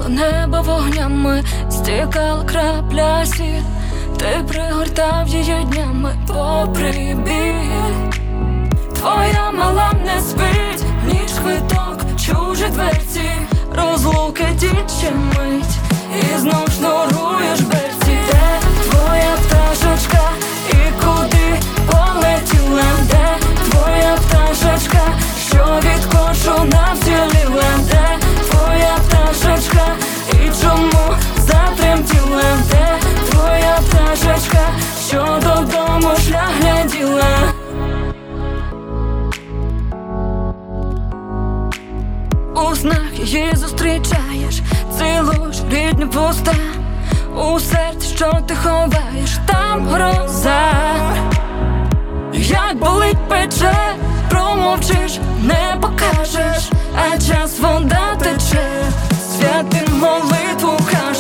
Горіло небо вогнями, стікала крапля сіль. Ти пригортав її днями попри біль. Твоя мала не спить, ніч квиток, чужі дверці, розлуки дічі мить, і знов шнуруєш берці. Де твоя пташечка і куди полетіла? Де твоя пташечка, що від кошу навціліла? Де твоя пташечка і чому затремтіла? Де твоя пташечка, що додому шлях гляділа? У снах її зустрічаєш, цілуєш рідні вуста, у серці, що ти ховаєш, там гроза. Як болить пече, промовчиш, не покажеш, а час вода тече, святим молитву кажеш.